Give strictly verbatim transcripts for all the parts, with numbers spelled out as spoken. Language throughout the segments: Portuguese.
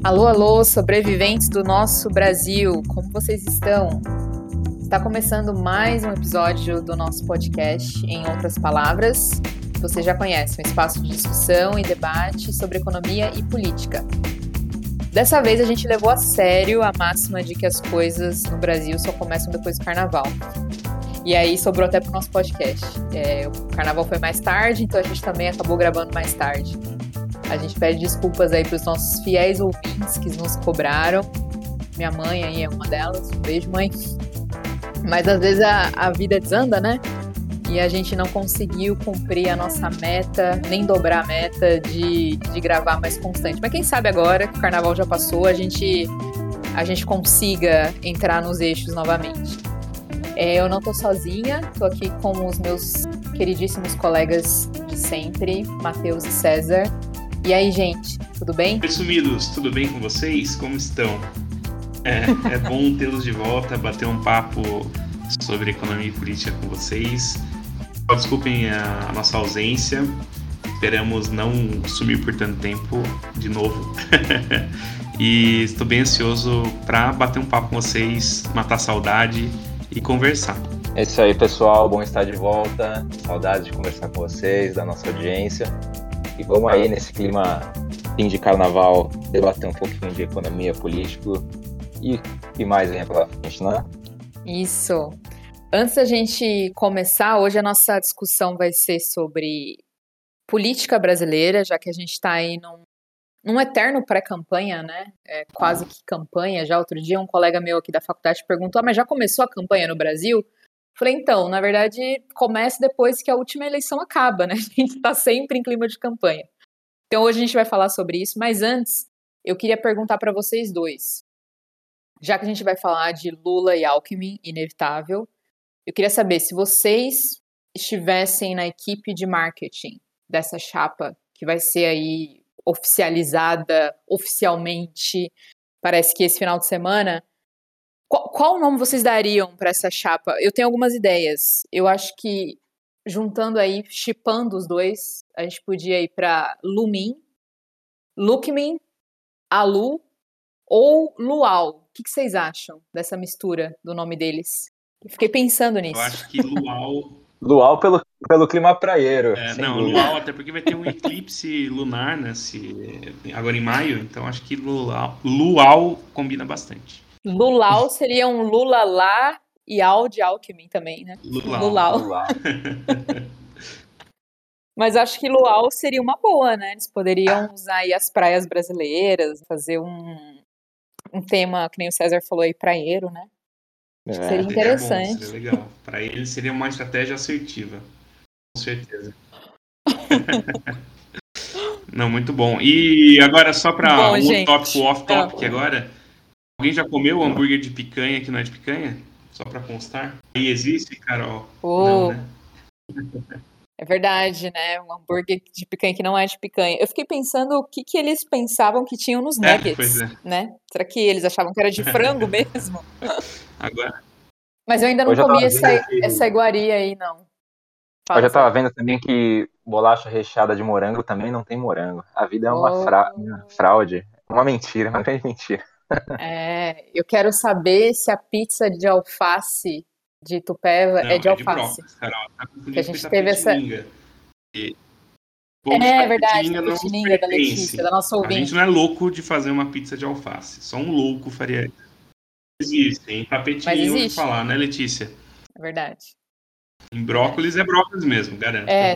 Alô, alô, sobreviventes do nosso Brasil, como vocês estão? Está começando mais um episódio do nosso podcast, Em Outras Palavras. Você já conhece, um espaço de discussão e debate sobre economia e política. Dessa vez a gente levou a sério a máxima de que as coisas no Brasil só começam depois do carnaval. E aí sobrou até para o nosso podcast. É, o carnaval foi mais tarde, então a gente também acabou gravando mais tarde. A gente pede desculpas aí para os nossos fiéis ouvintes que nos cobraram. Minha mãe aí é uma delas. Um beijo, mãe. Mas às vezes a, a vida desanda, né? E a gente não conseguiu cumprir a nossa meta, nem dobrar a meta de, de gravar mais constante. Mas quem sabe agora que o carnaval já passou, a gente, a gente consiga entrar nos eixos novamente. É, eu não tô sozinha, tô aqui com os meus queridíssimos colegas de sempre, Matheus e César. E aí, gente, tudo bem? Oi, sumidos, tudo bem com vocês? Como estão? É, é bom tê-los de volta, bater um papo sobre economia e política com vocês. Desculpem a nossa ausência, esperamos não sumir por tanto tempo de novo. E estou bem ansioso para bater um papo com vocês, matar a saudade e conversar. É isso aí, pessoal, bom estar de volta, saudades de conversar com vocês, da nossa audiência. E vamos aí, nesse clima fim de carnaval, debater um pouquinho de economia, político e o que mais vem pela frente, não é? Isso. Antes da gente começar, hoje a nossa discussão vai ser sobre política brasileira, já que a gente está aí num, num eterno pré-campanha, né? É quase que campanha. Já outro dia um colega meu aqui da faculdade perguntou, ah, mas já começou a campanha no Brasil? Falei, então, na verdade, começa depois que a última eleição acaba, né? A gente está sempre em clima de campanha. Então, hoje a gente vai falar sobre isso, mas antes, eu queria perguntar para vocês dois. Já que a gente vai falar de Lula e Alckmin, inevitável, eu queria saber se vocês estivessem na equipe de marketing dessa chapa, que vai ser aí oficializada oficialmente, parece que esse final de semana. Qual, qual nome vocês dariam para essa chapa? Eu tenho algumas ideias. Eu acho que, juntando aí, shippando os dois, a gente podia ir para Lumin, Luckmin, Alu ou Luau. O que, que vocês acham dessa mistura do nome deles? Eu fiquei pensando nisso. Eu acho que Luau... Luau pelo, pelo clima praieiro. É, não, dúvida. Luau, até porque vai ter um eclipse lunar, né? Se, agora em maio, então acho que Luau, Luau combina bastante. Lulau seria um Lula lá e Al de Alckmin também, né? Lulau. Lulau. Luau. Mas acho que Luau seria uma boa, né? Eles poderiam usar aí as praias brasileiras, fazer um, um tema, que nem o César falou aí, praieiro, né? Acho que É. seria interessante. Seria bom, seria legal. Para eles seria uma estratégia assertiva. Com certeza. Não, muito bom. E agora, só para um gente. tópico off-topic ah. agora... Alguém já comeu o hambúrguer de picanha que não é de picanha? Só pra constar. E existe, Carol? Oh, não, né? É verdade, né? Um hambúrguer de picanha que não é de picanha. Eu fiquei pensando o que, que eles pensavam que tinham nos nuggets, é, pois é. né? Será que eles achavam que era de frango mesmo? Agora. Mas eu ainda não eu comi essa, que... essa iguaria aí, não. Fala, eu já tava vendo também que bolacha recheada de morango também não tem morango. A vida é uma, oh. fra... uma fraude, uma mentira, uma grande mentira. É, eu quero saber se a pizza de alface de Itupeva não, é de é alface. De brócolis, Carol. Tá que a gente teve essa. E... É verdade, a Petininga da Letícia, da nossa ouvinte. A gente não é louco de fazer uma pizza de alface. Só um louco faria isso. Existem. Tapetinho, eu vou falar, né, Letícia? É verdade. Em brócolis é, é brócolis mesmo, garanto. É.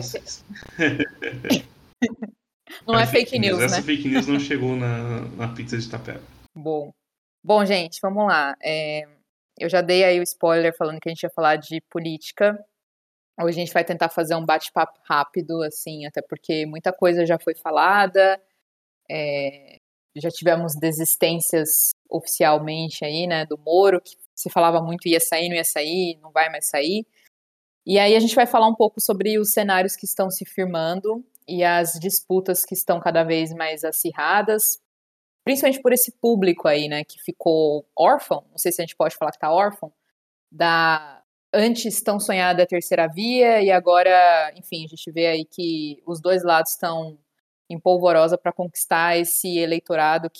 Não é, é fake news, news, né? Essa fake news não chegou na, na pizza de Itapeva. Bom. Bom, gente, vamos lá. É, eu já dei aí o spoiler falando que a gente ia falar de política. Hoje a gente vai tentar fazer um bate-papo rápido, assim, até porque muita coisa já foi falada. É, já tivemos desistências oficialmente aí, né, do Moro, que se falava muito ia sair, não ia sair, não vai mais sair. E aí a gente vai falar um pouco sobre os cenários que estão se firmando e as disputas que estão cada vez mais acirradas, principalmente por esse público aí, né, que ficou órfão, não sei se a gente pode falar que tá órfão, da antes tão sonhada terceira via, e agora, enfim, a gente vê aí que os dois lados estão em polvorosa para conquistar esse eleitorado que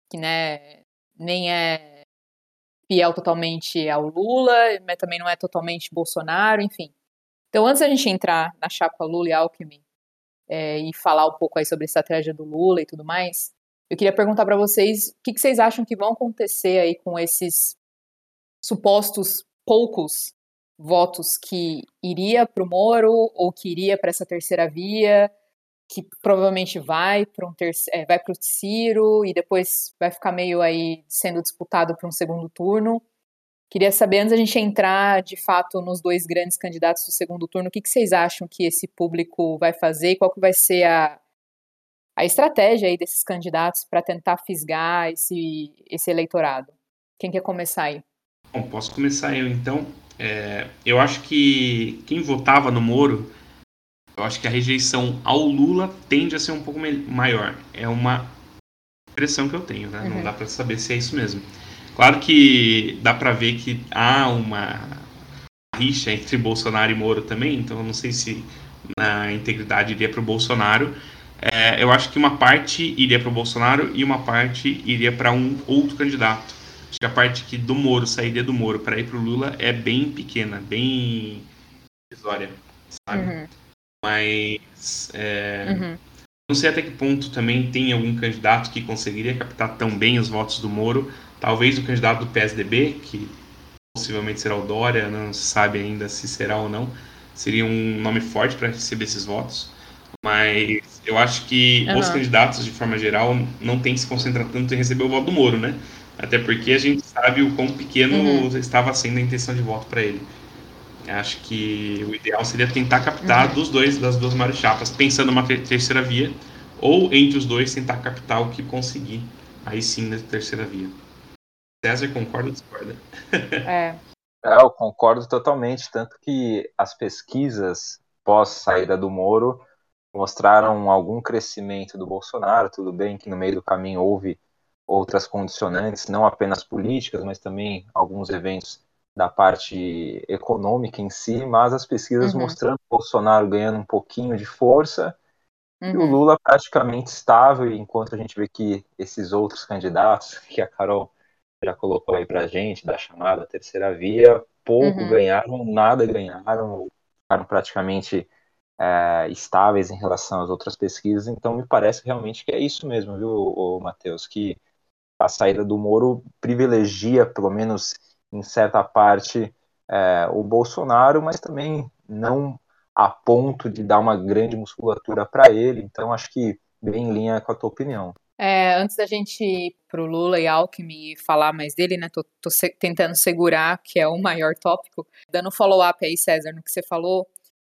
que, né, nem é fiel totalmente ao Lula, mas também não é totalmente Bolsonaro, enfim. Então, antes da gente entrar na chapa Lula e Alckmin é, e falar um pouco aí sobre a estratégia do Lula e tudo mais, eu queria perguntar para vocês o que, que vocês acham que vão acontecer aí com esses supostos poucos votos que iria para o Moro ou que iria para essa terceira via, que provavelmente vai para um terce- é, vai para o Ciro e depois vai ficar meio aí sendo disputado para um segundo turno. Queria saber, antes da gente entrar de fato nos dois grandes candidatos do segundo turno, o que, que vocês acham que esse público vai fazer e qual que vai ser a, a estratégia aí desses candidatos para tentar fisgar esse, esse eleitorado? Quem quer começar aí? Bom, posso começar eu então. É, eu acho que quem votava no Moro, eu acho que a rejeição ao Lula tende a ser um pouco me- maior. É uma impressão que eu tenho, né? Não Uhum. dá pra saber se é isso mesmo. Claro que dá pra ver que há uma rixa entre Bolsonaro e Moro também, então eu não sei se na integridade iria pro Bolsonaro. É, eu acho que uma parte iria pro Bolsonaro e uma parte iria para um outro candidato. Acho que a parte que do Moro sairia do Moro para ir pro Lula é bem pequena, bem irrisória, sabe? Uhum. Mas é, Uhum. não sei até que ponto também tem algum candidato que conseguiria captar tão bem os votos do Moro. Talvez o candidato do P S D B, que possivelmente será o Dória, não se sabe ainda se será ou não. Seria um nome forte para receber esses votos. Mas eu acho que os Uhum. candidatos, de forma geral, não tem que se concentrar tanto em receber o voto do Moro, né? Até porque a gente sabe o quão pequeno Uhum. estava sendo a intenção de voto para ele. Acho que o ideal seria tentar captar Uhum. dos dois, das duas maiores chapas, pensando numa ter- terceira via, ou entre os dois tentar captar o que conseguir, aí sim na terceira via. César, concorda ou discorda? É. É, eu concordo totalmente, tanto que as pesquisas pós saída do Moro mostraram algum crescimento do Bolsonaro. Tudo bem que no meio do caminho houve outras condicionantes, não apenas políticas, mas também alguns eventos da parte econômica em si, mas as pesquisas Uhum. mostrando o Bolsonaro ganhando um pouquinho de força e o Uhum. Lula praticamente estável, enquanto a gente vê que esses outros candidatos, que a Carol já colocou aí pra gente, da chamada terceira via, pouco Uhum. ganharam, nada ganharam, ficaram praticamente é, estáveis em relação às outras pesquisas. Então me parece realmente que é isso mesmo, viu, o Matheus, que a saída do Moro privilegia, pelo menos em certa parte, é, o Bolsonaro, mas também não a ponto de dar uma grande musculatura para ele. Então acho que bem em linha com a tua opinião. É, antes da gente ir pro Lula e Alckmin e falar mais dele, né? Tô, tô se- tentando segurar, que é o maior tópico. Dando follow-up aí, César, no que você falou,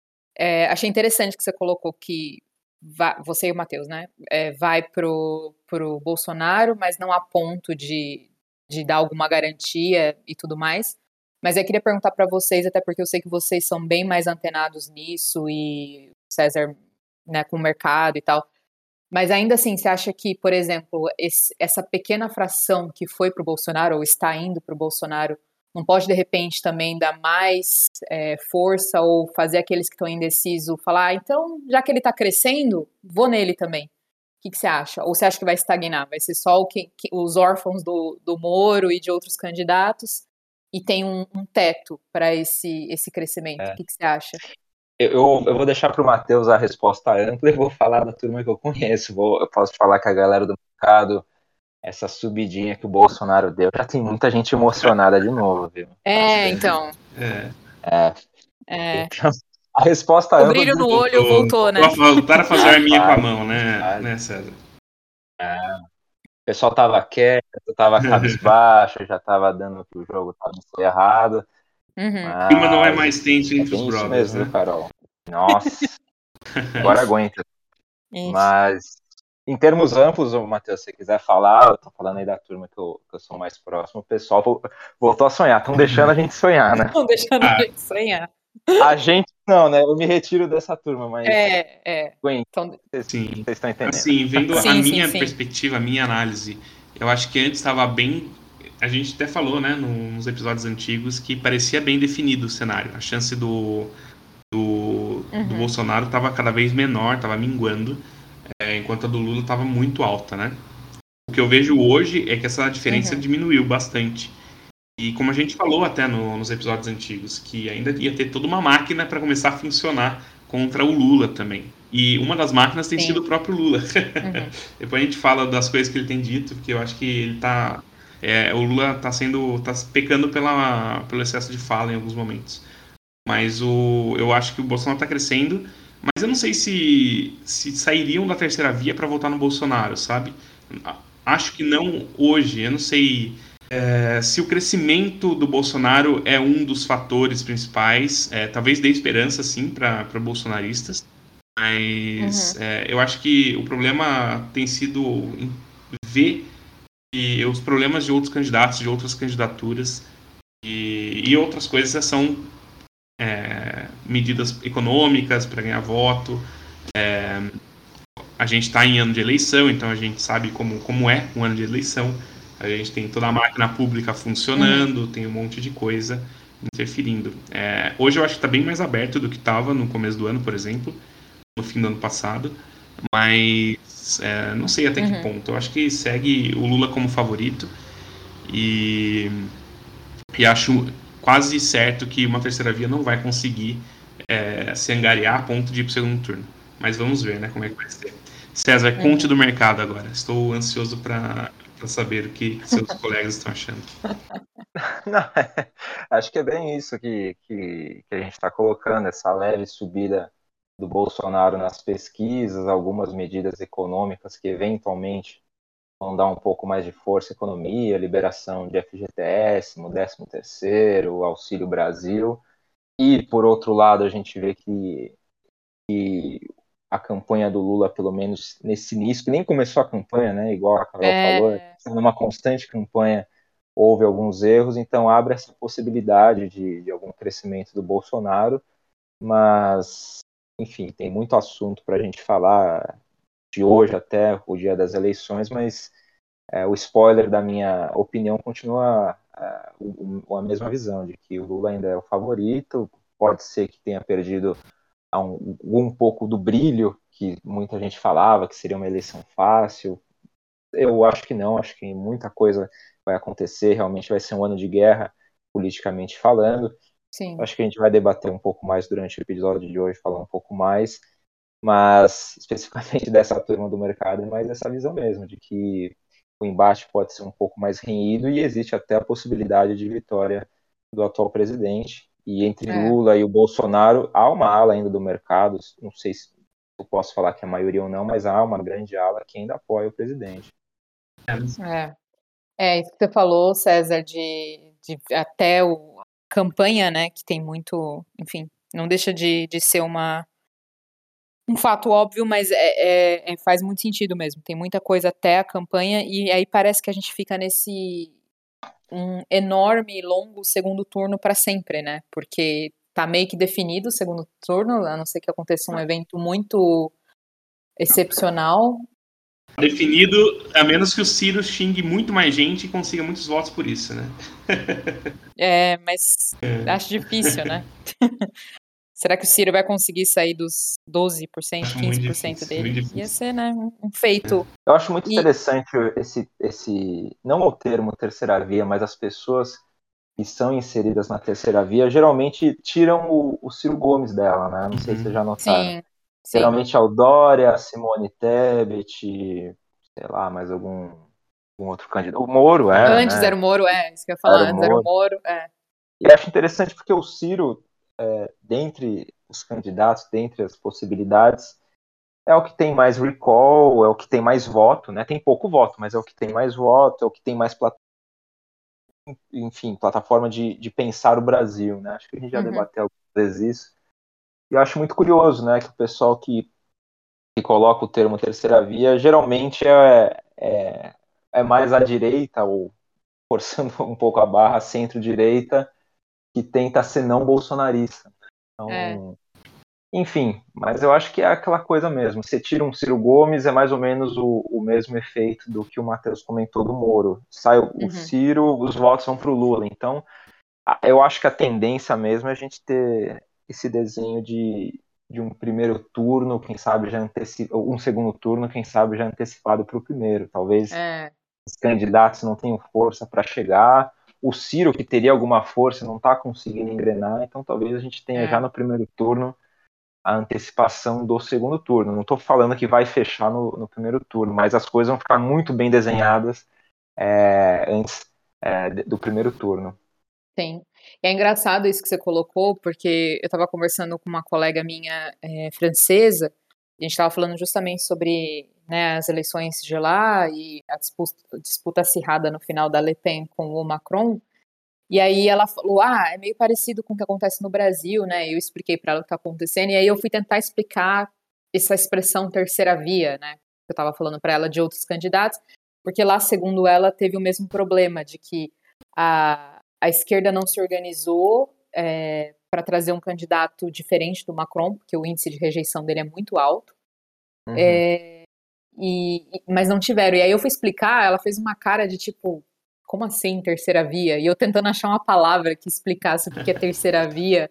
é, achei interessante que você colocou que va- você e o Matheus, né? É, vai pro, pro Bolsonaro, mas não a ponto de, de dar alguma garantia e tudo mais. Mas eu queria perguntar para vocês, até porque eu sei que vocês são bem mais antenados nisso e César, né, com o mercado e tal. Mas ainda assim, você acha que, por exemplo, esse- essa pequena fração que foi para o Bolsonaro ou está indo para o Bolsonaro não pode de repente também dar mais é, força ou fazer aqueles que estão indecisos falar, ah, então, já que ele está crescendo, vou nele também. O que, que você acha? Ou você acha que vai estagnar? Vai ser só o que, que- os órfãos do, do Moro e de outros candidatos e tem um, um teto para esse, esse crescimento? O É. que, que você acha? Eu, eu vou deixar para o Matheus a resposta ampla e vou falar da turma que eu conheço. Vou, eu posso falar que a galera do mercado, essa subidinha que o Bolsonaro deu, já tem muita gente emocionada de novo, viu? É, Bastante. então. É. É, É, então, a resposta o ampla brilho do no olho Voltou, voltou, voltou né? a voltar a fazer ah, arminha com a faz, mão, né, faz. né, César? O pessoal tava quieto, tava cabisbaixo, já tava dando que o jogo tava errado, Uhum. O clima não é mais mas tenso é entre os bem isso brothers, mesmo, viu, né? Carol? Nossa, agora Ixi, aguenta. ixi. Mas em termos amplos, ô, Matheus, se você quiser falar, eu tô falando aí da turma que eu, que eu sou mais próximo, o pessoal vo- voltou a sonhar, estão deixando a gente sonhar, né? Não deixando a Ah, gente sonhar. A gente não, né? Eu me retiro dessa turma, mas É, é. aguenta, Então, vocês sim. vocês estão entendendo. Assim, vendo a sim, sim, minha sim. perspectiva, a minha análise, eu acho que antes estava bem. A gente até falou, né, nos episódios antigos, que parecia bem definido o cenário. A chance do, do, do Uhum. Bolsonaro estava cada vez menor, estava minguando, é, enquanto a do Lula estava muito alta, né? O que eu vejo hoje é que essa diferença Uhum. diminuiu bastante. E como a gente falou até no, nos episódios antigos, que ainda ia ter toda uma máquina para começar a funcionar contra o Lula também. E uma das máquinas tem sido o Sim. próprio Lula. Uhum. Depois a gente fala das coisas que ele tem dito, porque eu acho que ele tá. É, o Lula tá sendo. tá pecando pela, pelo excesso de fala em alguns momentos. Mas o, eu acho que o Bolsonaro tá crescendo. Mas eu não sei se, se sairiam da terceira via para votar no Bolsonaro, sabe? Acho que não hoje. Eu não sei é, se o crescimento do Bolsonaro é um dos fatores principais. É, talvez dê esperança, sim, para bolsonaristas. Mas Uhum. é, eu acho que o problema tem sido em ver e os problemas de outros candidatos, de outras candidaturas e, e outras coisas são é, medidas econômicas para ganhar voto. É, a gente está em ano de eleição, então a gente sabe como, como é um ano de eleição. A gente tem toda a máquina pública Uhum. funcionando, tem um monte de coisa interferindo. É, hoje eu acho que está bem mais aberto do que estava no começo do ano, por exemplo, no fim do ano passado. Mas é, não sei até que Uhum. ponto. Eu acho que segue o Lula como favorito e, e acho quase certo que uma terceira via não vai conseguir é, se angariar a ponto de ir para o segundo turno. Mas vamos ver, né, como é que vai ser. César, conte Uhum. do mercado agora. Estou ansioso para saber o que seus colegas estão achando. Não, é, acho que é bem isso que, que, que a gente está colocando, essa leve subida do Bolsonaro nas pesquisas, algumas medidas econômicas que eventualmente vão dar um pouco mais de força à economia, liberação de F G T S, no décimo terceiro, Auxílio Brasil. E, por outro lado, a gente vê que, que a campanha do Lula, pelo menos nesse início, que nem começou a campanha, né, igual a Carol falou, É, numa constante campanha houve alguns erros, então abre essa possibilidade de, de algum crescimento do Bolsonaro, mas, enfim, tem muito assunto para a gente falar de hoje até o dia das eleições, mas é, o spoiler da minha opinião continua é, o, a mesma visão, de que o Lula ainda é o favorito, pode ser que tenha perdido um, um pouco do brilho que muita gente falava, que seria uma eleição fácil. Eu acho que não, acho que muita coisa vai acontecer, realmente vai ser um ano de guerra, politicamente falando. sim. Acho que a gente vai debater um pouco mais durante o episódio de hoje, falar um pouco mais, mas especificamente dessa turma do mercado, é mais essa visão mesmo, de que o embate pode ser um pouco mais renhido e existe até a possibilidade de vitória do atual presidente. E entre É, Lula e o Bolsonaro, há uma ala ainda do mercado, não sei se eu posso falar que é a maioria ou não, mas há uma grande ala que ainda apoia o presidente. é. É, isso que você falou, César, de, de até o a campanha, né, que tem muito, enfim, não deixa de, de ser uma, um fato óbvio, mas é, é- é- faz muito sentido mesmo. Tem muita coisa até a campanha, e aí parece que a gente fica nesse um enorme e longo segundo turno para sempre, né? Porque tá meio que definido o segundo turno, a não ser que aconteça um evento muito excepcional. Definido, a menos que o Ciro xingue muito mais gente e consiga muitos votos por isso, né? É, mas acho difícil, né? Será que o Ciro vai conseguir sair dos doze por cento, Acho muito quinze por cento difícil, muito dele? Ia difícil. ser, né, um um feito. Eu acho muito E interessante esse, esse não o termo terceira via, mas as pessoas que são inseridas na terceira via geralmente tiram o, o Ciro Gomes dela, né? Não sei se vocês Uhum. já notaram. sim, sim. Geralmente é o Dória, a Simone Tebet, sei lá, mais algum, algum outro candidato. O Moro era, Antes né? era o Moro, é, isso que eu ia Era falar, o antes era o Moro. Moro, é. E acho interessante porque o Ciro, é, dentre os candidatos, dentre as possibilidades, é o que tem mais recall, é o que tem mais voto, né? Tem pouco voto, mas é o que tem mais voto, é o que tem mais, enfim, plataforma de, de pensar o Brasil, né? Acho que a gente já Uhum, debateu algumas vezes isso. E eu acho muito curioso, né, que o pessoal que, que coloca o termo terceira via geralmente é, é, é mais à direita, ou forçando um pouco a barra, centro-direita, que tenta ser não bolsonarista. é. Então, enfim, mas eu acho que é aquela coisa mesmo. Você tira um Ciro Gomes, é mais ou menos o, o mesmo efeito do que o Matheus comentou do Moro. Sai o, o Uhum, Ciro, os votos vão para o Lula. Então, eu acho que a tendência mesmo é a gente ter esse desenho de, de um primeiro turno, quem sabe já antecipa, um segundo turno, quem sabe já antecipado para o primeiro. Talvez É, os candidatos não tenham força para chegar, o Ciro, que teria alguma força, não está conseguindo engrenar, então talvez a gente tenha já é. no primeiro turno a antecipação do segundo turno. Não estou falando que vai fechar no, no primeiro turno, mas as coisas vão ficar muito bem desenhadas é, antes é, do primeiro turno. Sim. E é engraçado isso que você colocou, porque eu estava conversando com uma colega minha é, francesa, e a gente estava falando justamente sobre, né, as eleições de lá e a disputa, disputa acirrada no final da Le Pen com o Macron. E aí ela falou, ah, é meio parecido com o que acontece no Brasil, né? E eu expliquei para ela o que está acontecendo, e aí eu fui tentar explicar essa expressão terceira via, né? Eu estava falando para ela de outros candidatos, porque lá, segundo ela, teve o mesmo problema de que a, a esquerda não se organizou é, para trazer um candidato diferente do Macron, porque o índice de rejeição dele é muito alto. Uhum. É, e, mas não tiveram. E aí eu fui explicar, ela fez uma cara de tipo, como assim terceira via? E eu tentando achar uma palavra que explicasse o que é terceira via.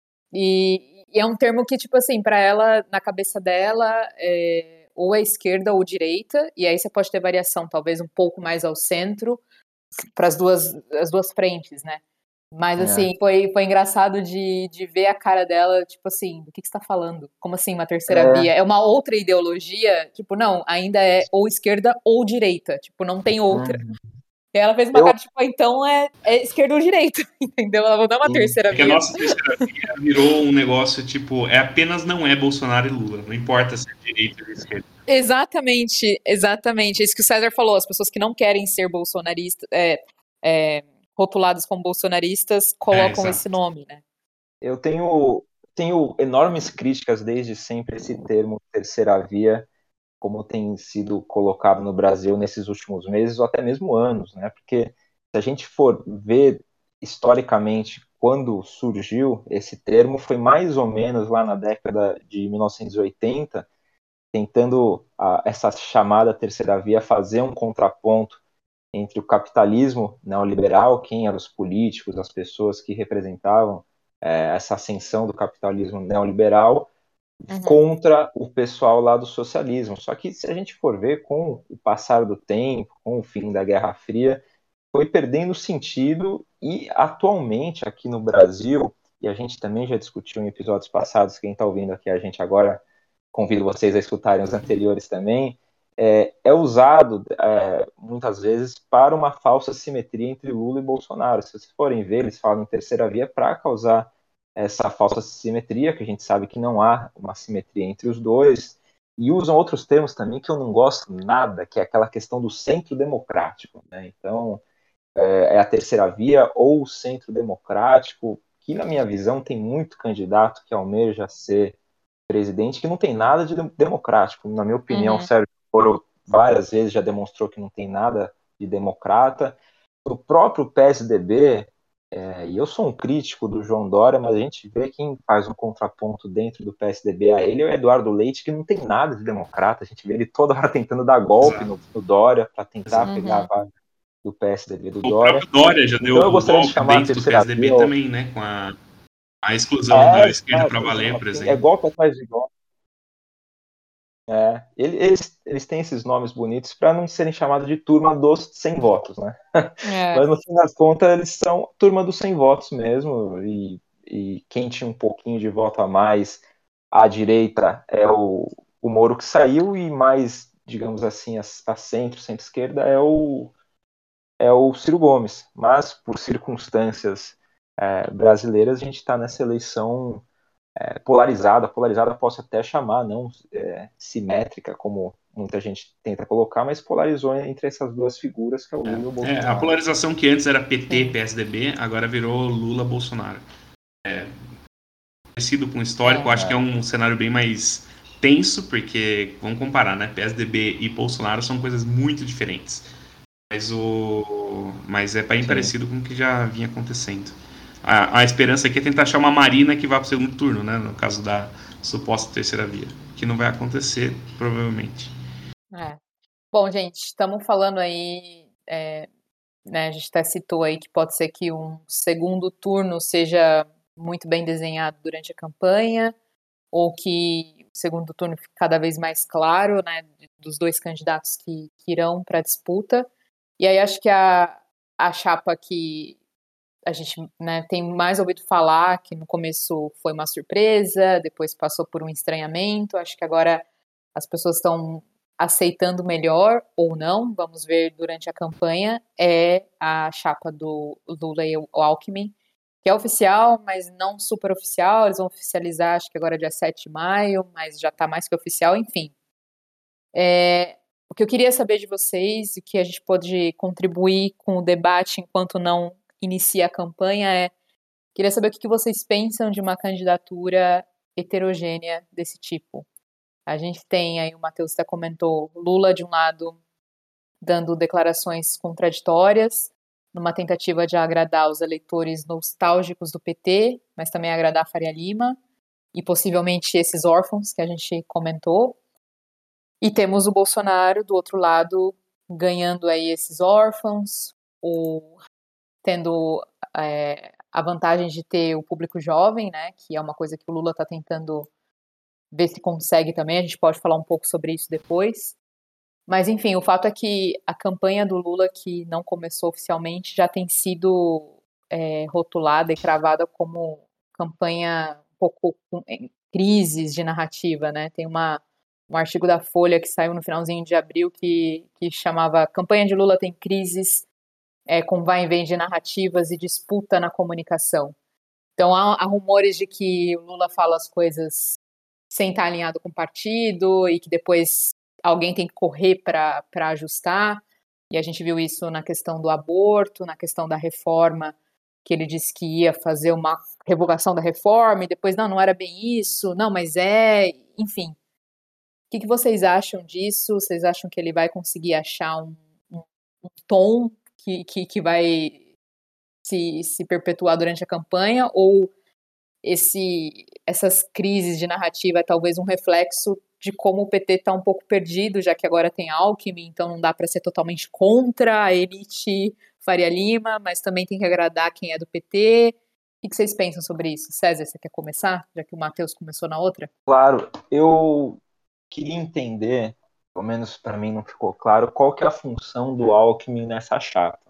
E, e é um termo que, tipo assim, para ela, na cabeça dela, é, ou é esquerda ou direita, e aí você pode ter variação, talvez um pouco mais ao centro, para as duas, as duas frentes, né? Mas, assim, É. foi, foi engraçado de, de ver a cara dela, tipo assim, do que, que você tá falando? Como assim, uma terceira É. via? É uma outra ideologia? Tipo, não, ainda é ou esquerda ou direita. Tipo, não tem outra. Uhum. E ela fez uma Eu, cara, tipo, então é, é esquerda ou direita, entendeu? Ela não é uma sim. terceira É que a via. nossa terceira via virou um negócio tipo, é apenas não é Bolsonaro e Lula. Não importa se é direita ou esquerda. Exatamente, exatamente. É isso que o César falou, as pessoas que não querem ser bolsonaristas, é, é, rotuladas como bolsonaristas, É, colocam esse exato. nome, né? Eu tenho, tenho enormes críticas desde sempre a esse termo terceira via, como tem sido colocado no Brasil nesses últimos meses ou até mesmo anos, né? Porque se a gente for ver historicamente quando surgiu esse termo, foi mais ou menos lá na década de mil novecentos e oitenta, tentando a, essa chamada terceira via fazer um contraponto entre o capitalismo neoliberal, quem eram os políticos, as pessoas que representavam é, essa ascensão do capitalismo neoliberal, Uhum. contra o pessoal lá do socialismo. Só que se a gente for ver, com o passar do tempo, com o fim da Guerra Fria, foi perdendo sentido e atualmente aqui no Brasil, e a gente também já discutiu em episódios passados, quem está ouvindo aqui a gente agora, convido vocês a escutarem os anteriores também, é, é usado é, muitas vezes para uma falsa simetria entre Lula e Bolsonaro. Se vocês forem ver, eles falam em terceira via para causar essa falsa simetria, que a gente sabe que não há uma simetria entre os dois, e usam outros termos também que eu não gosto nada, que é aquela questão do centro democrático, né? Então, é, é a terceira via ou o centro democrático, que na minha visão tem muito candidato que almeja ser presidente que não tem nada de democrático. Na minha opinião, o Uhum. Sérgio Moro várias vezes já demonstrou que não tem nada de democrata. O próprio P S D B, é, e eu sou um crítico do João Dória, mas a gente vê quem faz um contraponto dentro do P S D B a ele é o Eduardo Leite, que não tem nada de democrata. A gente vê ele toda hora tentando dar golpe Exato. no, no Dória para tentar Exato. pegar a Uhum. vaga do P S D B do O Dória. próprio Dória já deu Então eu o gostaria de golpe chamar a dentro do terceira P S D B via. também, né? Com a, a exclusão É, da esquerda para exato, valer, por exato. É exemplo. golpe atrás de golpe. É, eles, eles têm esses nomes bonitos para não serem chamados de turma dos sem votos, né? É. Mas no fim das contas eles são turma dos sem votos mesmo, e, e quem tinha um pouquinho de voto a mais à direita é o, o Moro que saiu, e mais, digamos assim, a, a centro, centro-esquerda é o, é o Ciro Gomes. Mas por circunstâncias é, brasileiras a gente está nessa eleição é, polarizada, polarizada posso até chamar, não é, simétrica, como muita gente tenta colocar, mas polarizou entre essas duas figuras, que é o Lula e o É, a Bolsonaro. polarização que antes era P T, Sim. P S D B, agora virou Lula-Bolsonaro. É, parecido com o histórico, É. acho que é um cenário bem mais tenso, porque, vamos comparar, né? P S D B e Bolsonaro são coisas muito diferentes. Mas, o, mas é bem Sim. parecido com o que já vinha acontecendo. A, a esperança aqui é tentar achar uma Marina que vá para o segundo turno, né? No caso da suposta terceira via. Que não vai acontecer, provavelmente. É. Bom, gente, estamos falando aí, é, né, a gente até citou aí que pode ser que um segundo turno seja muito bem desenhado durante a campanha, ou que o segundo turno fique cada vez mais claro, né, dos dois candidatos que, que irão para a disputa. E aí acho que a, a chapa que a gente, né, tem mais ouvido falar, que no começo foi uma surpresa, depois passou por um estranhamento, acho que agora as pessoas estão aceitando melhor ou não, vamos ver durante a campanha, é a chapa do Lula e o Alckmin, que é oficial, mas não super oficial, eles vão oficializar, acho que agora é dia sete de maio, mas já está mais que oficial, enfim. É, o que eu queria saber de vocês, e que a gente pode contribuir com o debate enquanto não inicia a campanha, é, queria saber o que vocês pensam de uma candidatura heterogênea desse tipo. A gente tem aí, o Matheus até comentou, Lula de um lado dando declarações contraditórias, numa tentativa de agradar os eleitores nostálgicos do P T, mas também agradar a Faria Lima, e possivelmente esses órfãos que a gente comentou. E temos o Bolsonaro, do outro lado, ganhando aí esses órfãos, ou tendo é, a vantagem de ter o público jovem, né, que é uma coisa que o Lula está tentando ver se consegue também, a gente pode falar um pouco sobre isso depois. Mas, enfim, o fato é que a campanha do Lula, que não começou oficialmente, já tem sido é, rotulada e cravada como campanha um pouco com crises de narrativa, né? Tem uma, um artigo da Folha que saiu no finalzinho de abril que, que chamava Campanha de Lula tem crises é, com vai e vem de narrativas e disputa na comunicação. Então, há, há rumores de que o Lula fala as coisas sem estar alinhado com o partido e que depois alguém tem que correr para ajustar, e a gente viu isso na questão do aborto, na questão da reforma, que ele disse que ia fazer uma revogação da reforma, e depois, não, não era bem isso, não, mas é, enfim. O que, que vocês acham disso? Vocês acham que ele vai conseguir achar um, um, um tom que, que, que vai se, se perpetuar durante a campanha, ou esse, essas crises de narrativa é talvez um reflexo de como o P T está um pouco perdido, já que agora tem Alckmin, então não dá para ser totalmente contra a elite Faria Lima, mas também tem que agradar quem é do P T. O que vocês pensam sobre isso? César, você quer começar, já que o Matheus começou na outra? Claro, eu queria entender, pelo menos para mim não ficou claro, qual que é a função do Alckmin nessa chapa.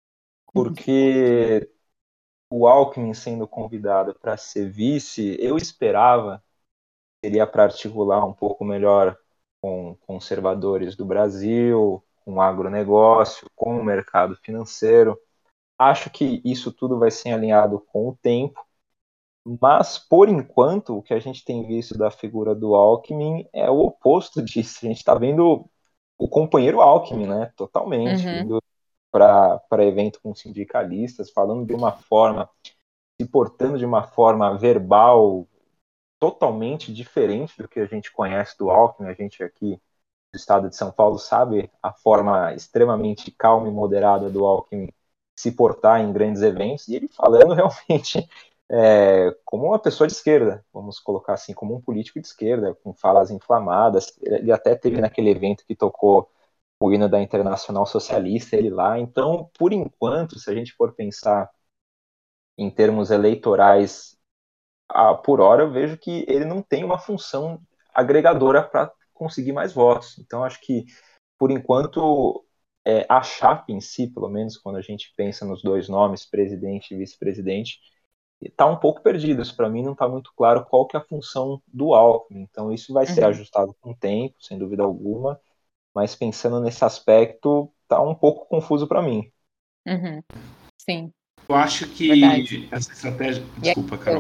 Porque o Alckmin sendo convidado para ser vice, eu esperava seria para articular um pouco melhor com conservadores do Brasil, com o agronegócio, com o mercado financeiro. Acho que isso tudo vai ser alinhado com o tempo, mas, por enquanto, o que a gente tem visto da figura do Alckmin é o oposto disso. A gente está vendo o companheiro Alckmin, né? Totalmente, Uhum. indo para evento com sindicalistas, falando de uma forma, se portando de uma forma verbal, totalmente diferente do que a gente conhece do Alckmin. A gente aqui do estado de São Paulo sabe a forma extremamente calma e moderada do Alckmin se portar em grandes eventos, e ele falando realmente é, como uma pessoa de esquerda, vamos colocar assim, como um político de esquerda, com falas inflamadas. Ele até teve naquele evento que tocou o hino da Internacional Socialista, ele lá. Então, por enquanto, se a gente for pensar em termos eleitorais, ah, por hora eu vejo que ele não tem uma função agregadora para conseguir mais votos. Então acho que, por enquanto, é, a chapa em si, pelo menos quando a gente pensa nos dois nomes, presidente e vice-presidente, está um pouco perdido. Isso para mim não está muito claro qual que é a função do Alckmin. Então isso vai ser Uhum. ajustado com o tempo, sem dúvida alguma, mas pensando nesse aspecto, está um pouco confuso para mim. Uhum. Sim. Eu acho que Verdade. essa estratégia... Desculpa, Carol.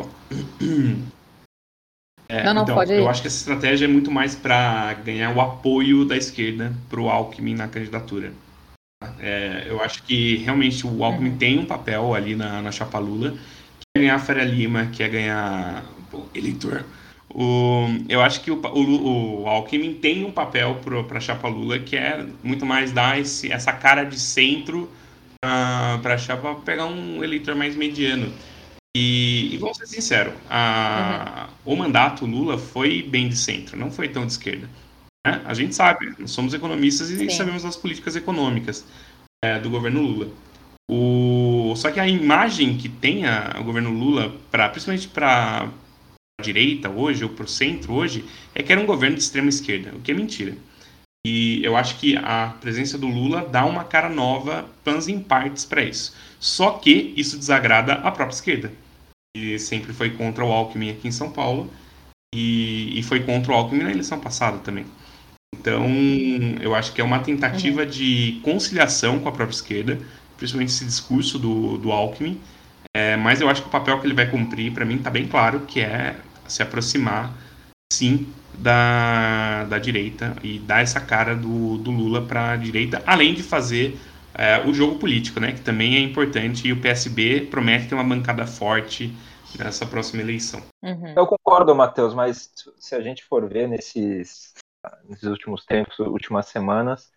É, não, não, então, pode ir. eu acho que essa estratégia é muito mais para ganhar o apoio da esquerda para o Alckmin na candidatura. É, eu acho que realmente o Alckmin Uhum. tem um papel ali na, na chapa Lula, que é ganhar a Faria Lima, que é ganhar o eleitor. O, eu acho que o, o, o Alckmin tem um papel para a chapa Lula, que é muito mais dar esse, essa cara de centro para a chapa pegar um eleitor mais mediano. E, e vamos ser sinceros, a, uhum. o mandato Lula foi bem de centro, não foi tão de esquerda. Né? A gente sabe, nós somos economistas e Sim. sabemos das políticas econômicas é, do governo Lula. O, só que a imagem que tem a, o governo Lula, pra, principalmente para direita hoje, ou para o centro hoje, é que era um governo de extrema esquerda, o que é mentira. E eu acho que a presença do Lula dá uma cara nova, planos em partes para isso. Só que isso desagrada a própria esquerda, que sempre foi contra o Alckmin aqui em São Paulo, e, e foi contra o Alckmin na eleição passada também. Então, eu acho que é uma tentativa uhum. de conciliação com a própria esquerda, principalmente esse discurso do, do Alckmin, é, mas eu acho que o papel que ele vai cumprir, para mim, está bem claro, que é se aproximar, sim, da, da direita e dar essa cara do, do Lula para a direita, além de fazer é, o jogo político, né, que também é importante, e o P S B promete ter uma bancada forte nessa próxima eleição. Uhum. Eu concordo, Matheus, mas se a gente for ver nesses, nesses últimos tempos, últimas semanas,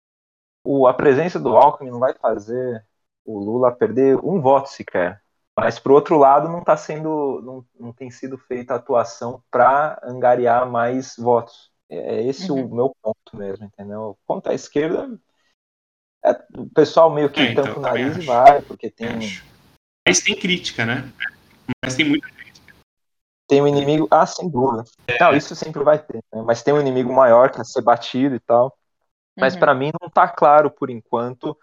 o, a presença do Alckmin não vai fazer o Lula perder um voto sequer. Mas, por outro lado, não, tá sendo, não, não tem sido feita atuação para angariar mais votos. É esse uhum. o meu ponto mesmo, entendeu? Quanto à esquerda, é, o pessoal meio que é, tampa então, o nariz e vai, porque tem... Mas tem crítica, né? Mas tem muita crítica. Tem um inimigo... Ah, sem dúvida. É. Não, isso sempre vai ter, né? Mas tem um inimigo maior que é ser batido e tal. Mas, uhum. para mim, não está claro, por enquanto...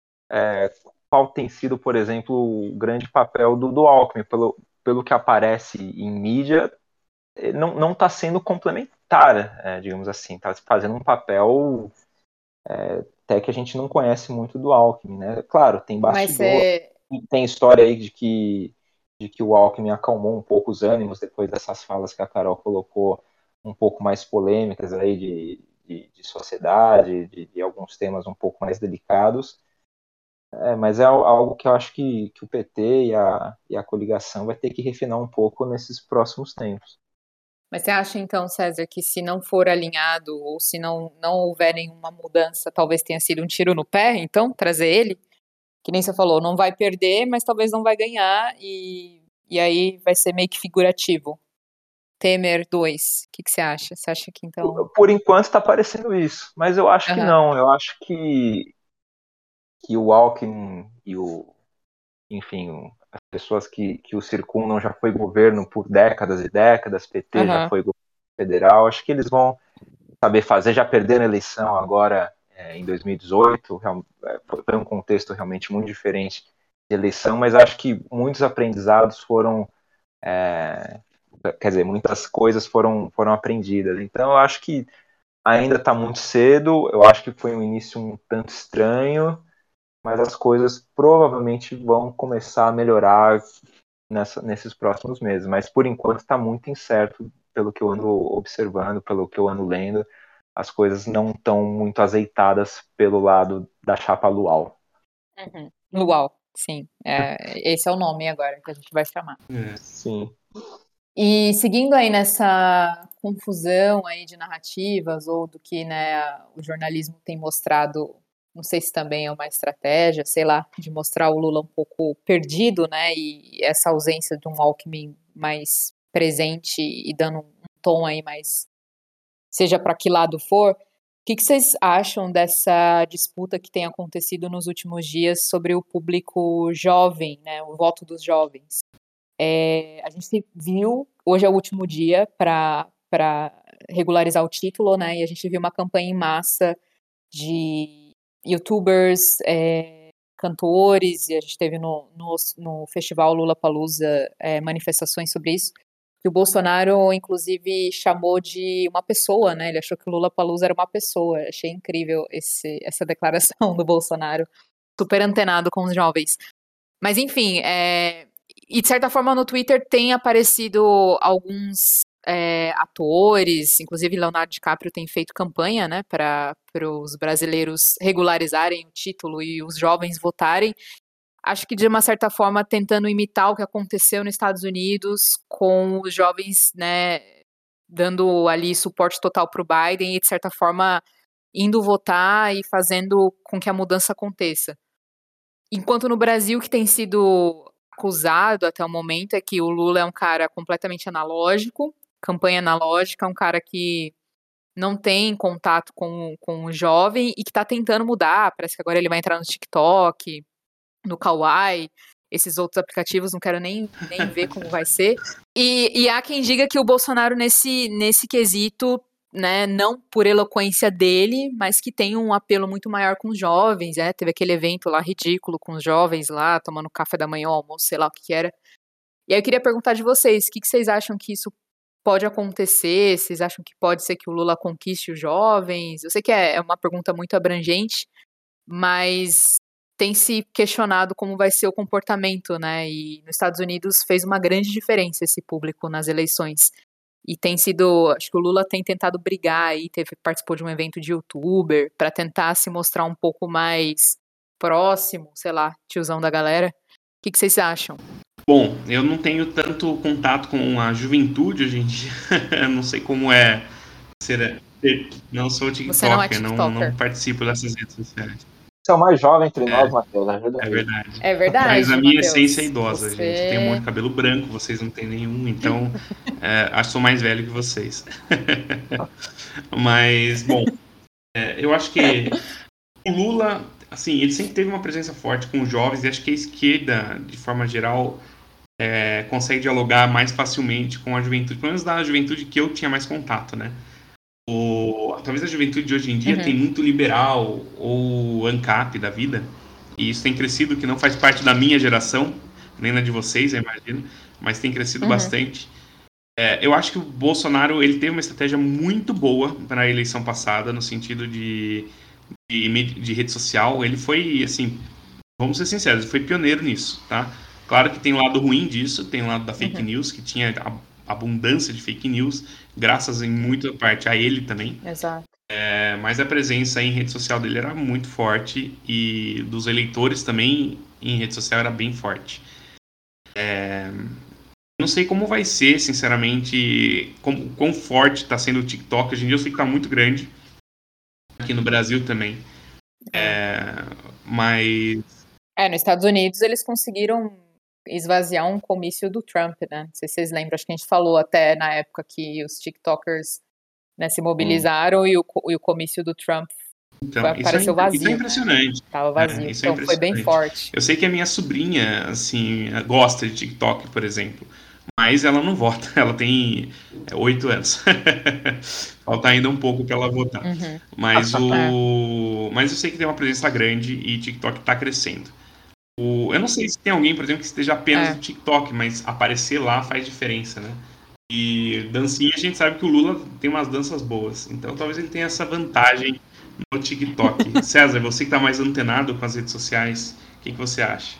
É, qual tem sido, por exemplo, o grande papel do, do Alckmin. Pelo, pelo que aparece em mídia, não está sendo complementar, é, digamos assim, está fazendo um papel é, até que a gente não conhece muito do Alckmin, né? Claro, tem bastidor, é... tem história aí de que, de que o Alckmin acalmou um pouco os ânimos depois dessas falas que a Carol colocou, um pouco mais polêmicas aí de, de, de sociedade, de, de alguns temas um pouco mais delicados. É, mas é algo que eu acho que, que o P T e a, e a coligação vai ter que refinar um pouco nesses próximos tempos. Mas você acha, então, César, que se não for alinhado ou se não, não houver nenhuma mudança, talvez tenha sido um tiro no pé, então, trazer ele? Que nem você falou, não vai perder, mas talvez não vai ganhar e, e aí vai ser meio que figurativo. Temer dois, o que, que você acha? Você acha que, então... Por, por enquanto está parecendo isso, mas eu acho uhum. que não, eu acho que que o Alckmin e o, enfim, as pessoas que, que o circundam já foi governo por décadas e décadas, P T uhum. já foi governo federal, acho que eles vão saber fazer, já perderam a eleição agora é, em dois mil e dezoito, foi um contexto realmente muito diferente de eleição, mas acho que muitos aprendizados foram, é, quer dizer, muitas coisas foram, foram aprendidas, então eu acho que ainda está muito cedo, eu acho que foi um início um tanto estranho, mas as coisas provavelmente vão começar a melhorar nessa, nesses próximos meses. Mas, por enquanto, está muito incerto, pelo que eu ando observando, pelo que eu ando lendo. As coisas não estão muito azeitadas pelo lado da chapa Luau. Uhum. Luau, sim. É, esse é o nome agora que a gente vai chamar. É. Sim. E seguindo aí nessa confusão aí de narrativas, ou do que, né, o jornalismo tem mostrado... Não sei se também é uma estratégia, sei lá, de mostrar o Lula um pouco perdido, né, e essa ausência de um Alckmin mais presente e dando um tom aí mais, seja para que lado for. O que, que vocês acham dessa disputa que tem acontecido nos últimos dias sobre o público jovem, né, o voto dos jovens? É, a gente viu, hoje é o último dia para para regularizar o título, né, e a gente viu uma campanha em massa de youtubers, é, cantores, e a gente teve no, no, no festival Lollapalooza é, manifestações sobre isso, que o Bolsonaro, inclusive, chamou de uma pessoa, né, ele achou que o Lollapalooza era uma pessoa, achei incrível esse, essa declaração do Bolsonaro, super antenado com os jovens. Mas, enfim, é, e de certa forma no Twitter tem aparecido alguns É, atores, inclusive Leonardo DiCaprio tem feito campanha, né, para os brasileiros regularizarem o título e os jovens votarem. Acho que de uma certa forma tentando imitar o que aconteceu nos Estados Unidos com os jovens, né, dando ali suporte total para o Biden e de certa forma indo votar e fazendo com que a mudança aconteça. Enquanto no Brasil, que tem sido acusado até o momento é que o Lula é um cara completamente analógico, campanha analógica, um cara que não tem contato com, com o jovem e que está tentando mudar, parece que agora ele vai entrar no TikTok, no Kawaii, esses outros aplicativos, não quero nem, nem ver como vai ser. E, e há quem diga que o Bolsonaro, nesse, nesse quesito, né, não por eloquência dele, mas que tem um apelo muito maior com os jovens, né? Teve aquele evento lá ridículo com os jovens lá, tomando café da manhã, almoço, sei lá o que que era. E aí eu queria perguntar de vocês, o que, que vocês acham que isso pode acontecer? Vocês acham que pode ser que o Lula conquiste os jovens? Eu sei que é, é uma pergunta muito abrangente, mas tem se questionado como vai ser o comportamento, né? E nos Estados Unidos fez uma grande diferença esse público nas eleições. E tem sido, acho que o Lula tem tentado brigar aí, teve, participou de um evento de youtuber, para tentar se mostrar um pouco mais próximo, sei lá, tiozão da galera. O que, que vocês acham? Bom, eu não tenho tanto contato com a juventude hoje em dia. Eu não sei como é ser. Não sou TikToker, Você não é não, TikToker. não participo dessas redes sociais. Você é o mais jovem entre É. nós, Matheus. Ajuda É aí. verdade. É verdade, Mas a minha Matheus. essência é idosa, Você- gente. Eu tenho um monte de cabelo branco, vocês não têm nenhum, então é, acho que sou mais velho que vocês. Mas, bom, é, eu acho que o Lula, assim, ele sempre teve uma presença forte com os jovens, e acho que a esquerda, de forma geral, é, consegue dialogar mais facilmente com a juventude, pelo menos da juventude que eu tinha mais contato, né? O, talvez a juventude de hoje em dia Uhum. tem muito liberal ou ANCAP da vida, e isso tem crescido, que não faz parte da minha geração, nem na de vocês, eu imagino, mas tem crescido Uhum. bastante. É, eu acho que o Bolsonaro ele teve uma estratégia muito boa para a eleição passada, no sentido de, de, medi- de rede social. Ele foi, assim, vamos ser sinceros, ele foi pioneiro nisso, tá? Claro que tem um lado ruim disso, tem o lado da fake Uhum. news, que tinha a- abundância de fake news, graças em muita parte a ele também. Exato. É, mas a presença em rede social dele era muito forte e dos eleitores também em rede social era bem forte. É, não sei como vai ser, sinceramente, como, quão forte está sendo o TikTok. Hoje em dia eu sei que está muito grande, aqui no Brasil também. É, mas É, nos Estados Unidos eles conseguiram esvaziar um comício do Trump, né? Não sei se vocês lembram, acho que a gente falou até na época que os TikTokers, né, se mobilizaram e, o, co- e o comício do Trump então, foi- isso, é, apareceu vazio, isso é né? impressionante. Tava vazio, É, isso é então foi bem impressionante. forte. Eu sei que a minha sobrinha, assim, gosta de TikTok, por exemplo, mas ela não vota, ela tem é, oito anos. Falta ainda um pouco para ela votar. Uhum. Mas, É. o... mas eu sei que tem uma presença grande e TikTok está crescendo. O... Eu não sei se tem alguém, por exemplo, que esteja apenas É. no TikTok, mas aparecer lá faz diferença, né? E dancinha, a gente sabe que o Lula tem umas danças boas. Então talvez ele tenha essa vantagem no TikTok. César, você que está mais antenado com as redes sociais, o que, que você acha?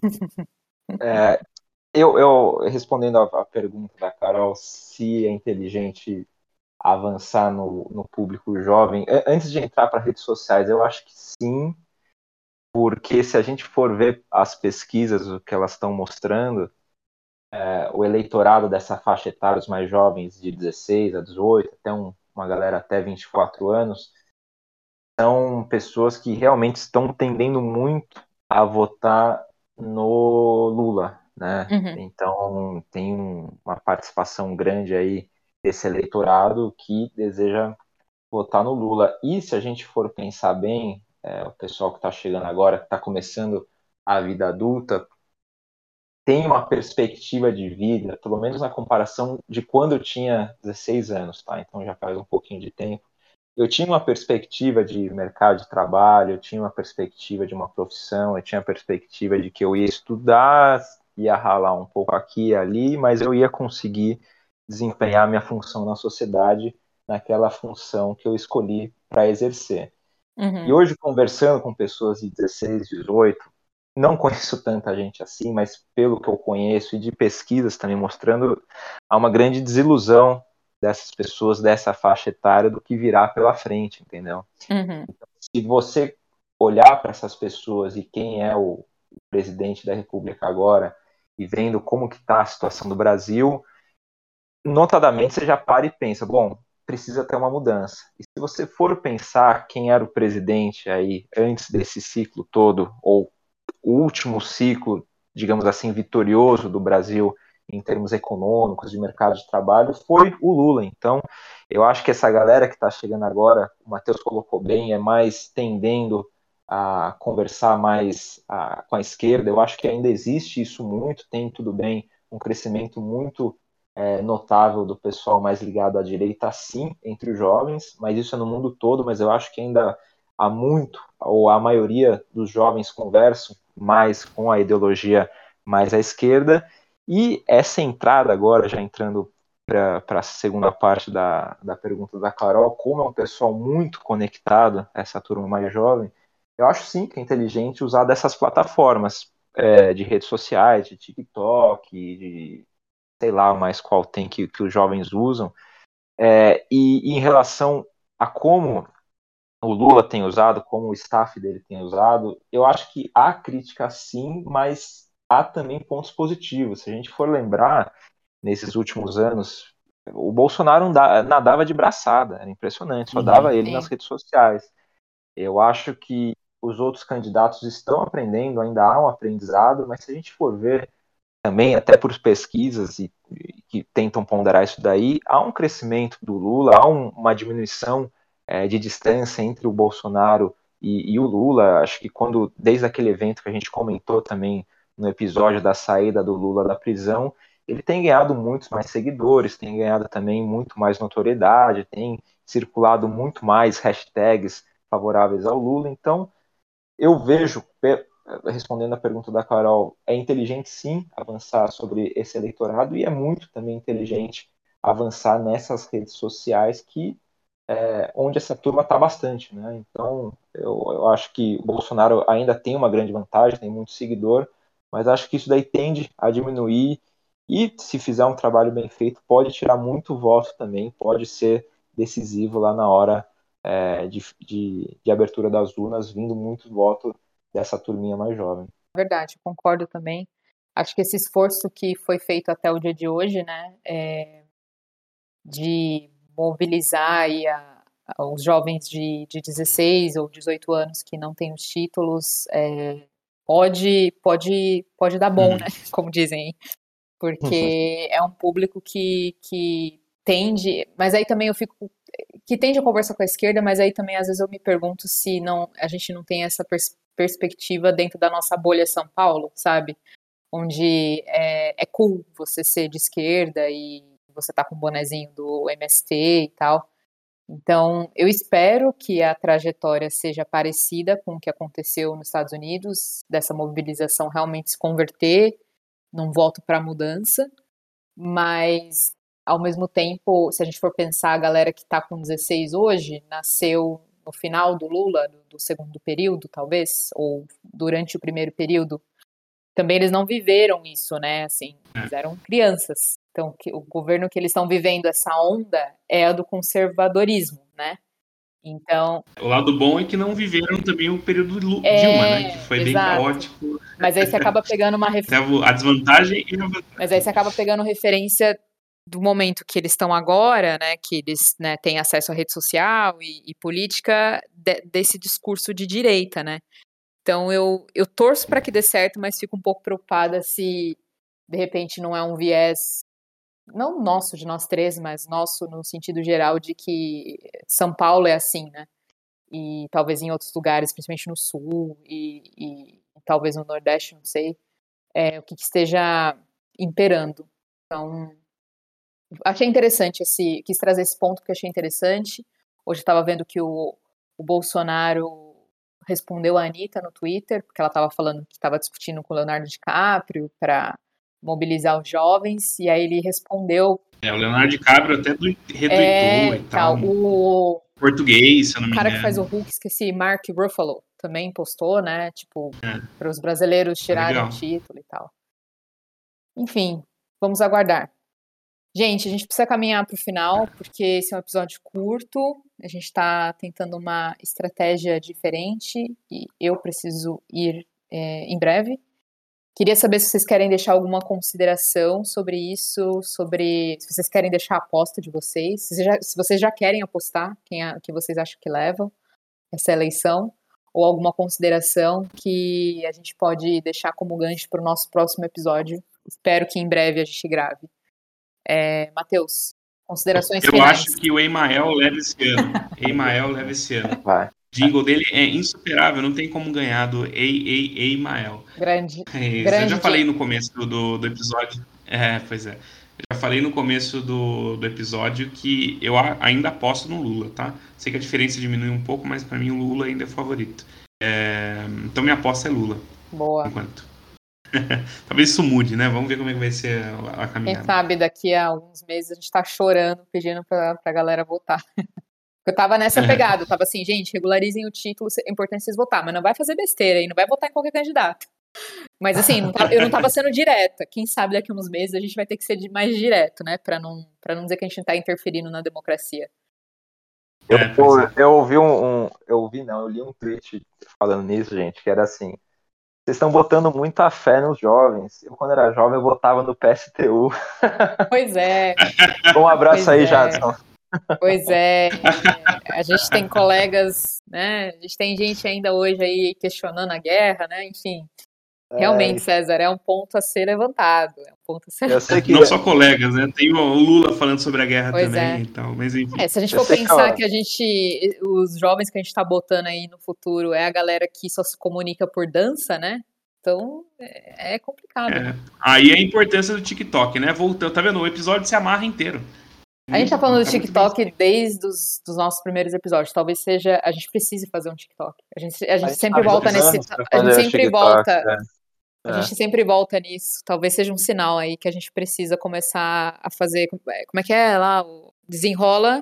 É, eu, eu, respondendo a, a pergunta da Carol, se é inteligente avançar no, no público jovem, a- antes de entrar para redes sociais, eu acho que sim, porque se a gente for ver as pesquisas, o que elas estão mostrando, é, o eleitorado dessa faixa etária, os mais jovens, de dezesseis a dezoito, até um, uma galera até vinte e quatro anos, são pessoas que realmente estão tendendo muito a votar no Lula, né? Uhum. Então tem um, uma participação grande aí desse eleitorado que deseja votar no Lula. E se a gente for pensar bem, é, o pessoal que está chegando agora, que está começando a vida adulta, tem uma perspectiva de vida, pelo menos na comparação de quando eu tinha dezesseis anos, tá? Então já faz um pouquinho de tempo. Eu tinha uma perspectiva de mercado de trabalho, eu tinha uma perspectiva de uma profissão, eu tinha a perspectiva de que eu ia estudar, ia ralar um pouco aqui e ali, mas eu ia conseguir desempenhar minha função na sociedade, naquela função que eu escolhi para exercer. Uhum. E hoje, conversando com pessoas de dezesseis, dezoito, não conheço tanta gente assim, mas pelo que eu conheço e de pesquisas também mostrando, há uma grande desilusão dessas pessoas, dessa faixa etária, do que virá pela frente, entendeu? Uhum. Se você olhar para essas pessoas e quem é o presidente da República agora, e vendo como que está a situação do Brasil, notadamente você já para e pensa, bom, precisa ter uma mudança. E se você for pensar quem era o presidente aí antes desse ciclo todo, ou o último ciclo, digamos assim, vitorioso do Brasil em termos econômicos, de mercado de trabalho, foi o Lula. Então, eu acho que essa galera que está chegando agora, o Matheus colocou bem, é mais tendendo a conversar mais a, com a esquerda. Eu acho que ainda existe isso muito, tem, tudo bem, um crescimento muito é, notável do pessoal mais ligado à direita, sim, entre os jovens, mas isso é no mundo todo, mas eu acho que ainda há muito, ou a maioria dos jovens conversam mais com a ideologia mais à esquerda, e essa entrada agora, já entrando para a segunda parte da, da pergunta da Carol, como é um pessoal muito conectado, essa turma mais jovem, eu acho sim que é inteligente usar dessas plataformas é, de redes sociais, de TikTok, de sei lá mais qual tem que, que os jovens usam. É, e, e em relação a como o Lula tem usado, como o staff dele tem usado, eu acho que há crítica sim, mas há também pontos positivos. Se a gente for lembrar, nesses últimos anos, o Bolsonaro nadava de braçada, era impressionante, só dava ele nas redes sociais. Eu acho que os outros candidatos estão aprendendo, ainda há um aprendizado, mas se a gente for ver também, até por pesquisas e, e que tentam ponderar isso daí, há um crescimento do Lula, há um, uma diminuição é, de distância entre o Bolsonaro e, e o Lula. Acho que quando, desde aquele evento que a gente comentou também no episódio da saída do Lula da prisão, ele tem ganhado muitos mais seguidores, tem ganhado também muito mais notoriedade, tem circulado muito mais hashtags favoráveis ao Lula. Então, eu vejo, respondendo a pergunta da Carol, é inteligente sim avançar sobre esse eleitorado e é muito também inteligente avançar nessas redes sociais que é, onde essa turma está bastante, né? Então, eu, eu acho que o Bolsonaro ainda tem uma grande vantagem, tem muito seguidor, mas acho que isso daí tende a diminuir e, se fizer um trabalho bem feito, pode tirar muito voto também, pode ser decisivo lá na hora é, de, de, de abertura das urnas, vindo muito voto dessa turminha mais jovem. Verdade, concordo também. Acho que esse esforço que foi feito até o dia de hoje, né, é, de mobilizar aí a, a, os jovens de, de dezesseis ou dezoito anos que não têm os títulos, é, pode, pode, pode dar bom, uhum. né, como dizem, porque é um público que, que tende, mas aí também eu fico, que tende a conversar com a esquerda, mas aí também às vezes eu me pergunto se não, a gente não tem essa pers- perspectiva dentro da nossa bolha São Paulo, sabe? Onde é, é cool você ser de esquerda e você tá com o bonezinho do M S T e tal. Então, eu espero que a trajetória seja parecida com o que aconteceu nos Estados Unidos, dessa mobilização realmente se converter num voto para mudança, mas, ao mesmo tempo, se a gente for pensar, a galera que tá com dezesseis hoje, nasceu no final do Lula, do, do segundo período, talvez, ou durante o primeiro período, também eles não viveram isso, né, assim, eles eram crianças. Então, que, o governo que eles estão vivendo, essa onda, é a do conservadorismo, né? Então... O lado bom é que não viveram também o período Dilma, é, né? Que foi exato. Bem caótico. Mas aí você acaba pegando uma referência... A desvantagem e a vantagem. Mas aí você acaba pegando referência do momento que eles estão agora, né? Que eles, né, têm acesso à rede social e, e política de, desse discurso de direita, né? Então eu, eu torço para que dê certo, mas fico um pouco preocupada se, de repente, não é um viés... não nosso, de nós três, mas nosso no sentido geral de que São Paulo é assim, né? E talvez em outros lugares, principalmente no Sul e, e talvez no Nordeste, não sei, é, o que, que esteja imperando. Então, achei interessante esse, quis trazer esse ponto porque achei interessante. Hoje eu estava vendo que o, o Bolsonaro respondeu a Anitta no Twitter, porque ela estava falando que estava discutindo com o Leonardo DiCaprio para mobilizar os jovens, e aí ele respondeu... É, o Leonardo DiCaprio até retweetou é, e tal. O português, se eu não me engano. O cara que faz o Hulk, esqueci, Mark Ruffalo, também postou, né, tipo, é. para os brasileiros tirarem o título e tal. Enfim, vamos aguardar. Gente, a gente precisa caminhar para o final, porque esse é um episódio curto, a gente está tentando uma estratégia diferente, e eu preciso ir é, em breve. Queria saber se vocês querem deixar alguma consideração sobre isso, sobre se vocês querem deixar a aposta de vocês, se, já, se vocês já querem apostar, quem é, que vocês acham que levam essa eleição, ou alguma consideração que a gente pode deixar como gancho para o nosso próximo episódio. Espero que em breve a gente grave. É, Matheus, considerações eu finais. Eu acho que o Emael leva esse ano. Emael leva esse ano. Vai. jingle dele é insuperável, não tem como ganhar do Ei, Ei, Ei, Mael. Grande. É, grande eu já falei no começo do, do episódio. É, pois é. Eu já falei no começo do, do episódio que eu a, ainda aposto no Lula, tá? Sei que a diferença diminui um pouco, mas pra mim o Lula ainda é favorito. É, então minha aposta é Lula. Boa. Enquanto. Talvez isso mude, né? Vamos ver como é que vai ser a, a caminhada. Quem sabe daqui a alguns meses a gente tá chorando, pedindo pra, pra galera votar. Eu tava nessa pegada, eu tava assim, gente, regularizem o título, é importante vocês votar, mas não vai fazer besteira aí, não vai votar em qualquer candidato. Mas assim, não tava, eu não tava sendo direta. Quem sabe daqui a uns meses a gente vai ter que ser mais direto, né? Pra não, pra não dizer que a gente tá interferindo na democracia. Eu, eu, eu ouvi um, um. Eu ouvi, não, eu li um tweet falando nisso, gente, que era assim. Vocês estão botando muita fé nos jovens. Eu, quando era jovem, eu votava no P S T U. Pois é. Um abraço pois aí, é. Jadson. Pois é, a gente tem colegas, né? A gente tem gente ainda hoje aí questionando a guerra, né? Enfim, realmente, É, César, é um ponto a ser levantado. É um ponto a ser eu sei que Não só colegas, né? Tem o Lula falando sobre a guerra Pois também é. e tal. Mas enfim. É, se a gente Eu for sei que, pensar ó, que a gente, os jovens que a gente tá botando aí no futuro é a galera que só se comunica por dança, né? Então é, é complicado. É. Aí a importância do TikTok, né? Voltando, tá vendo? O episódio se amarra inteiro. A gente tá falando do Tá muito TikTok bem. desde os dos nossos primeiros episódios. Talvez seja, a gente precise fazer um TikTok. A gente, a gente a gente sempre tá volta dois nesse, anos pra a gente fazer sempre TikTok, volta, né? a É. gente sempre volta nisso. Talvez seja um sinal aí que a gente precisa começar a fazer, como é que é lá, o desenrola,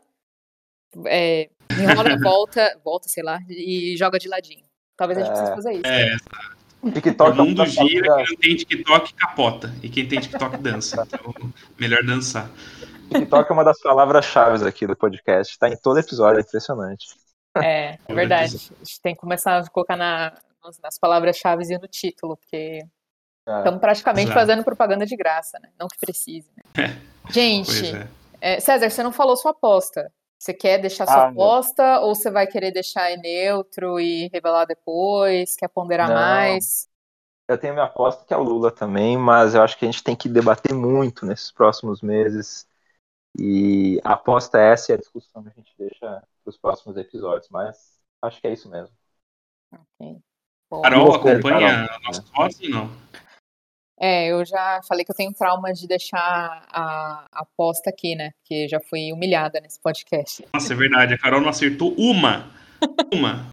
é, desenrola, volta, volta, sei lá, e joga de ladinho. Talvez a gente precise É. fazer isso. É, o TikTok é uma mundo das gira, palavras- quem não tem TikTok capota. E quem tem TikTok dança. Então, melhor dançar. TikTok é uma das palavras-chave aqui do podcast. Tá em todo episódio, é impressionante. É, é Todo verdade. A gente tem que começar a colocar na, nas, nas palavras-chave e no título, porque É. estamos praticamente Exato. fazendo propaganda de graça, né? Não que precise. Né? Pois Gente, é. é, César, você não falou sua aposta. Você quer deixar sua Ah, meu. aposta ou você vai querer deixar em neutro e revelar depois? Quer ponderar Não. mais? Eu tenho minha aposta que é o Lula também, mas eu acho que a gente tem que debater muito nesses próximos meses. E a aposta é essa e a discussão a gente deixa para os próximos episódios. Mas acho que é isso mesmo. Ok. Bom, Carol, E você, acompanha Carol? a nossa voz ou não? é, eu já falei que eu tenho trauma de deixar a, a aposta aqui, né? Porque já fui humilhada nesse podcast. Nossa, é verdade. A Carol não acertou uma. Uma.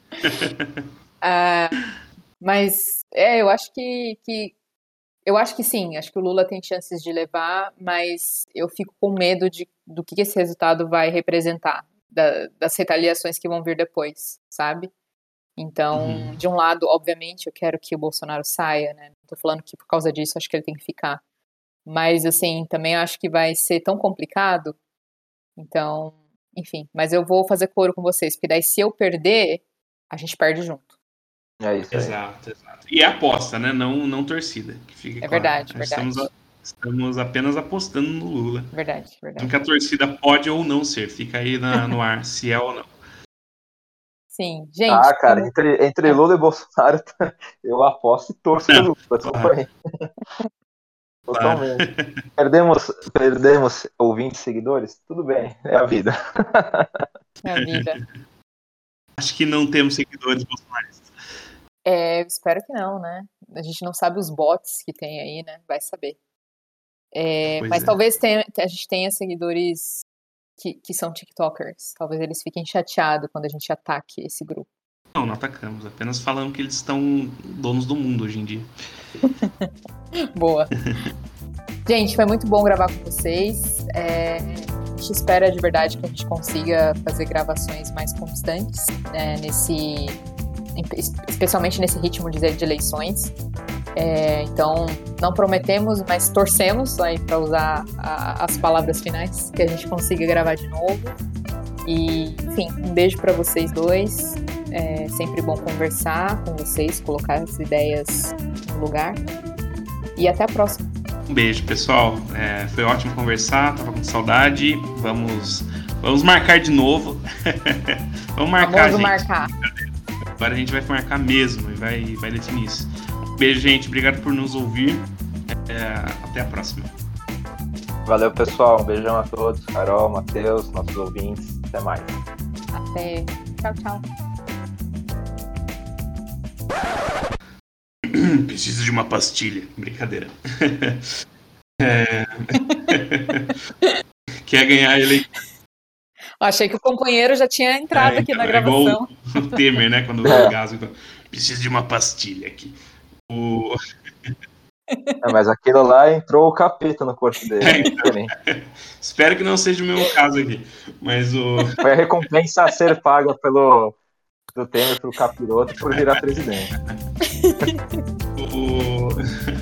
Ah, mas é, eu acho que, que eu acho que sim, acho que o Lula tem chances de levar, mas eu fico com medo de, do que esse resultado vai representar, da- das retaliações que vão vir depois, sabe? Então, Uhum. de um lado, obviamente, eu quero que o Bolsonaro saia, né? Não tô falando que por causa disso acho que ele tem que ficar. Mas, assim, também acho que vai ser tão complicado. Então, enfim, mas eu vou fazer coro com vocês, porque daí se eu perder, a gente perde junto. É isso aí. Exato, exato. E é aposta, né? Não, não torcida. Que fique É claro. verdade, Nós verdade. Estamos, a- estamos apenas apostando no Lula. Verdade, Mesmo verdade. que a torcida pode ou não ser. Fica aí na- no ar, se é ou não. Sim, gente. Ah, cara, como- entre, entre Lula e Bolsonaro, eu aposto e torço pelo Lula. Claro. Totalmente. Perdemos, perdemos ouvintes e seguidores? Tudo bem, é a vida. Minha vida. Acho que não temos seguidores bolsonaristas. É, eu espero que não, né? A gente não sabe os bots que tem aí, né? Vai saber. É, Pois mas é. talvez tenha- a gente tenha seguidores que, que são TikTokers. Talvez eles fiquem chateados quando a gente ataque esse grupo. Não, não atacamos. Apenas falamos que eles estão donos do mundo hoje em dia. Boa. Gente, foi muito bom gravar com vocês. É, a gente espera de verdade que a gente consiga fazer gravações mais constantes, né, nesse, especialmente nesse ritmo de, de eleições. É, então, não prometemos, mas torcemos para usar a, as palavras finais, que a gente consiga gravar de novo. E, enfim, um beijo para vocês dois. É sempre bom conversar com vocês, colocar as ideias no lugar. E até a próxima. Um beijo, pessoal. É, foi ótimo conversar, tava com saudade. Vamos, vamos marcar de novo. Vamos marcar, Vamos gente. marcar. Agora a gente vai marcar mesmo e vai, vai definir isso. Beijo, gente. Obrigado por nos ouvir. É, até a próxima. Valeu, pessoal. Um beijão a todos. Carol, Matheus, nossos ouvintes. Até mais. Até. Tchau, tchau. Preciso de uma pastilha. Brincadeira. É... Quer ganhar ele? Achei que o companheiro já tinha entrado é, aqui na é gravação. Igual o Temer, né? Quando É. o gás. Então, preciso de uma pastilha aqui. O... É, mas aquilo lá entrou o capeta no corpo dele. É, Né? então, espero que não seja o mesmo caso aqui. Mas o. Foi a recompensa a ser paga pelo do Temer pro capiroto por virar presidente. o...